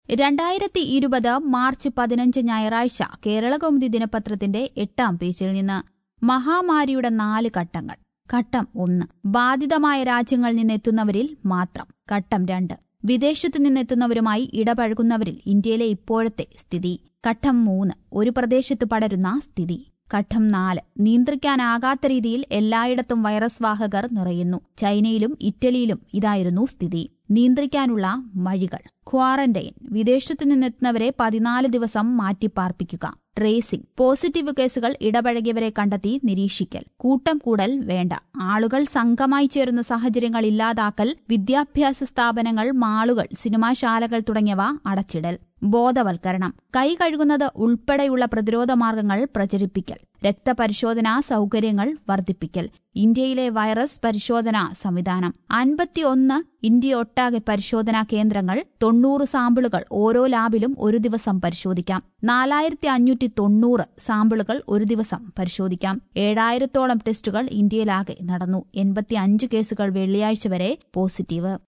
2020 March 15 ഞായറാഴ്ച കേരളകൗമുദി ദിനപത്രത്തിന്റെ 8-ാം പേജിൽ നിന്ന് മഹാമാരിയുടെ 4 ഘട്ടങ്ങൾ. ഘട്ടം 1 ബാധിതമായ രാജ്യങ്ങളിൽ നിന്നെത്തുന്നവരിൽ മാത്രം. ഘട്ടം 2 വിദേശത്തു നിന്നെത്തുന്നവരുമായി ഇടപഴകുന്നവരിൽ ഇന്ത്യയിലെ ഇപ്പോഴത്തെ സ്ഥിതി. ഘട്ടം 3 ഒരു പ്രദേശത്ത് പടരുന്ന സ്ഥിതി. ഘട്ടം 4 നിയന്ത്രിക്കാനാകാത്ത രീതിയിൽ എല്ലായിടത്തും വൈറസ് വാഹകർ നിറയുന്നു. ചൈനയിലും ഇറ്റലിയിലും ഇതായിരുന്നു സ്ഥിതി. നിയന്ത്രിക്കാനുള്ള വഴികൾ: ക്വാറന്റൈൻ, വിദേശത്തു നിന്നെത്തുന്നവരെ 14 ദിവസം മാറ്റിപ്പാർപ്പിക്കുക. ട്രേസിംഗ്, പോസിറ്റീവ് കേസുകൾ ഇടപഴകിയവരെ കണ്ടെത്തി നിരീക്ഷിക്കൽ. കൂട്ടം കൂടൽ വേണ്ട, ആളുകൾ സംഘമായി ചേരുന്ന സാഹചര്യങ്ങൾ ഇല്ലാതാക്കൽ. വിദ്യാഭ്യാസ സ്ഥാപനങ്ങൾ, മാളുകൾ, സിനിമാശാലകൾ തുടങ്ങിയവ അടച്ചിടൽ. ബോധവൽക്കരണം, കൈ കഴുകുന്നത് ഉൾപ്പെടെയുള്ള പ്രതിരോധ മാർഗങ്ങൾ പ്രചരിപ്പിക്കൽ. രക്തപരിശോധനാ സൌകര്യങ്ങൾ വർദ്ധിപ്പിക്കൽ. ഇന്ത്യയിലെ വൈറസ് പരിശോധനാ സംവിധാനം 51 ഇന്ത്യയൊട്ടാകെ പരിശോധനാ കേന്ദ്രങ്ങൾ. 90 സാമ്പിളുകൾ ഓരോ ലാബിലും ഒരു ദിവസം പരിശോധിക്കാം. 4590 സാമ്പിളുകൾ ഒരു ദിവസം പരിശോധിക്കാം. 7000-ഓളം ടെസ്റ്റുകൾ ഇന്ത്യയിലാകെ നടന്നു. 85 കേസുകൾ വെള്ളിയാഴ്ച വരെ പോസിറ്റീവ്.